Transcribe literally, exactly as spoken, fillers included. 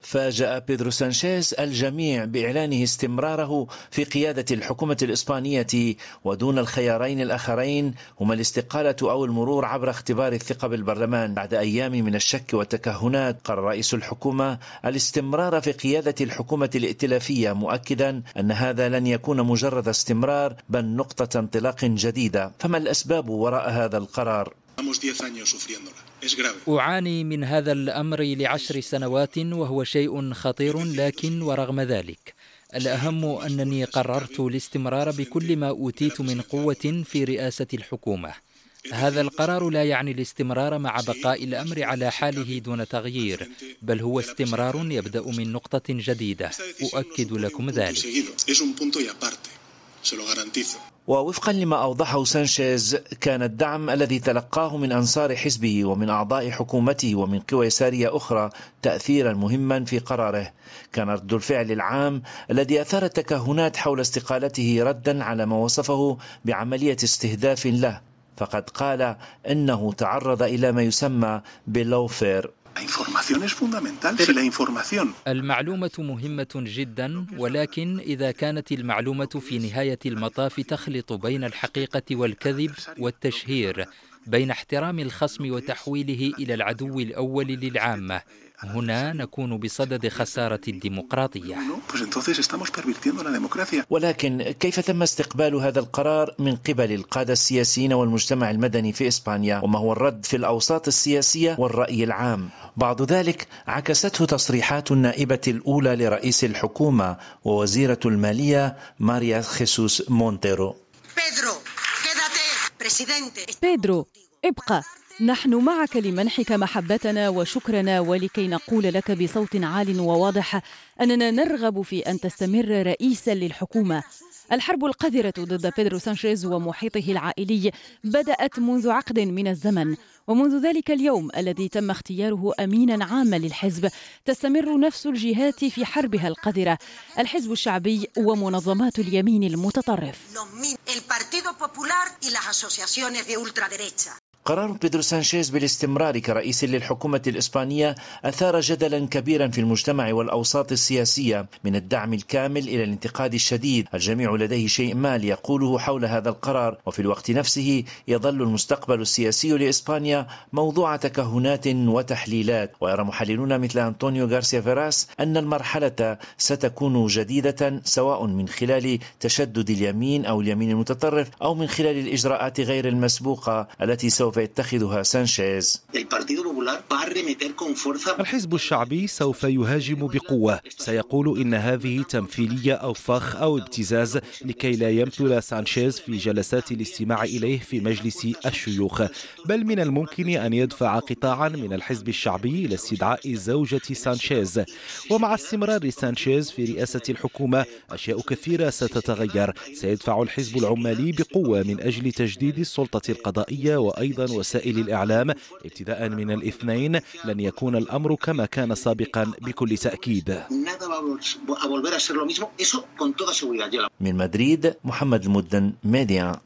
فاجأ بيدرو سانشيز الجميع بإعلانه استمراره في قيادة الحكومة الإسبانية ودون الخيارين الآخرين هما الاستقالة أو المرور عبر اختبار الثقة بالبرلمان. بعد أيام من الشك والتكهنات قرر رئيس الحكومة الاستمرار في قيادة الحكومة الائتلافية، مؤكدا أن هذا لن يكون مجرد استمرار بل نقطة انطلاق جديدة. فما الأسباب وراء هذا القرار؟ أعاني من هذا الأمر لعشر سنوات وهو شيء خطير، لكن ورغم ذلك الأهم أنني قررت الاستمرار بكل ما أوتيت من قوة في رئاسة الحكومة. هذا القرار لا يعني الاستمرار مع بقاء الأمر على حاله دون تغيير، بل هو استمرار يبدأ من نقطة جديدة، أؤكد لكم ذلك. ووفقا لما أوضحه سانشيز، كان الدعم الذي تلقاه من أنصار حزبه ومن أعضاء حكومته ومن قوى يسارية أخرى تأثيرا مهما في قراره. كان رد الفعل العام الذي أثار التكهنات حول استقالته ردا على ما وصفه بعملية استهداف له، فقد قال إنه تعرض إلى ما يسمى باللوفير. المعلومة مهمة جدا، ولكن إذا كانت المعلومة في نهاية المطاف تخلط بين الحقيقة والكذب والتشهير، بين احترام الخصم وتحويله إلى العدو الأول للعامة، هنا نكون بصدد خسارة الديمقراطية. ولكن كيف تم استقبال هذا القرار من قبل القادة السياسيين والمجتمع المدني في إسبانيا؟ وما هو الرد في الأوساط السياسية والرأي العام؟ بعض ذلك عكسته تصريحات النائبة الأولى لرئيس الحكومة ووزيرة المالية ماريا خيسوس مونتيرو. بيدرو، ابقى، نحن معك لمنحك محبتنا وشكرنا، ولكي نقول لك بصوت عال وواضح أننا نرغب في أن تستمر رئيسا للحكومة. الحرب القذرة ضد بيدرو سانشيز ومحيطه العائلي بدأت منذ عقد من الزمن، ومنذ ذلك اليوم الذي تم اختياره أمينا عاما للحزب تستمر نفس الجهات في حربها القذرة، الحزب الشعبي ومنظمات اليمين المتطرف. قرار بيدرو سانشيز بالاستمرار كرئيس للحكومة الإسبانية أثار جدلا كبيرا في المجتمع والأوساط السياسية، من الدعم الكامل إلى الانتقاد الشديد. الجميع لديه شيء ما ليقوله حول هذا القرار، وفي الوقت نفسه يظل المستقبل السياسي لإسبانيا موضوع تكهنات وتحليلات. ويرى محللون مثل أنطونيو غارسيا فيراس أن المرحلة ستكون جديدة، سواء من خلال تشدد اليمين أو اليمين المتطرف، أو من خلال الإجراءات غير المسبوقة التي سوف يتخذها سانشيز. الحزب الشعبي سوف يهاجم بقوة، سيقول إن هذه تمثيلية أو فخ أو ابتزاز لكي لا يمثل سانشيز في جلسات الاستماع إليه في مجلس الشيوخ. بل من الممكن أن يدفع قطاعا من الحزب الشعبي إلى استدعاء زوجة سانشيز. ومع استمرار سانشيز في رئاسة الحكومة أشياء كثيرة ستتغير. سيدفع الحزب العمالي بقوة من أجل تجديد السلطة القضائية وأيضا وسائل الإعلام. ابتداء من الاثنين لن يكون الأمر كما كان سابقا بكل تأكيد. من مدريد، محمد المدن، ميديا.